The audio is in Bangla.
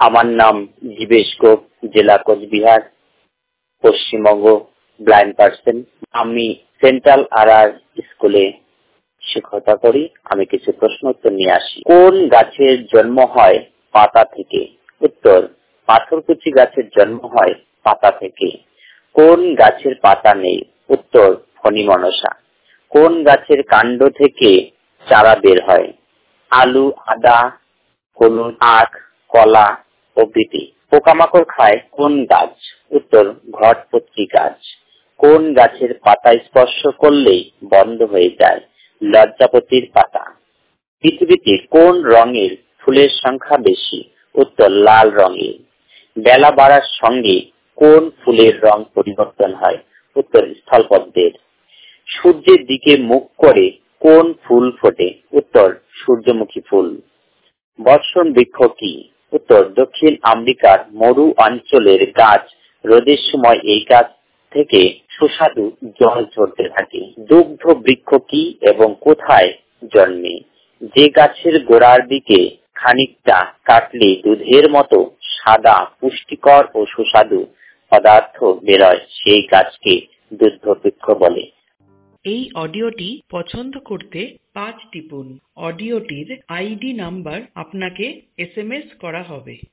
আমার নাম জীবেশ গোপ, জেলা কোচবিহার, পশ্চিমবঙ্গ, ব্লাইন্ড পার্সন। আমি সেন্ট্রাল আর স্কুলে শিক্ষকতা করি। আমি কিছু প্রশ্ন উত্তর নিয়ে আসি। কোন গাছের জন্ম হয় পাতা থেকে? উত্তর, পাথরকুচি গাছের জন্ম হয় পাতা থেকে। কোন গাছের পাতা নেই? উত্তর, ফণী মনসা। কোন গাছের কাণ্ড থেকে চারা বের হয়? আলু, আদা, হলুদ, আখ, কলা প্রভৃতি। পোকামাকড় খায় কোন গাছ? উত্তর, ঘটপত্রী গাছ। কোন গাছের পাতা স্পর্শ করলেই বন্ধ হয়ে যায়? লজ্জাপতির পাতা। পৃথিবীতে কোন রঙের ফুলের সংখ্যা বেশি? উত্তর, লাল রঙের। বেলা বাড়ার সঙ্গে কোন ফুলের রং পরিবর্তন হয়? উত্তর, স্থলপদ্মের। সূর্যের দিকে মুখ করে কোন ফুল ফোটে? উত্তর, সূর্যমুখী ফুল। বর্ষণ বৃক্ষ কি? উত্তর, দক্ষিণ আমেরিকার মরু অঞ্চলের গাছ। রোদের সময় এই গাছ থেকে সুস্বাদু জল ঝরতে থাকে। দুগ্ধ বৃক্ষ কি এবং কোথায় জন্মে? যে গাছের গোড়ার দিকে খানিকটা কাটলে দুধের মতো সাদা, পুষ্টিকর ও সুস্বাদু পদার্থ বেরোয়, সেই গাছকে দুগ্ধ বৃক্ষ বলে। এই অডিওটি পছন্দ করতে 5 টিপুন। অডিওটির আইডি নাম্বার আপনাকে SMS করা হবে।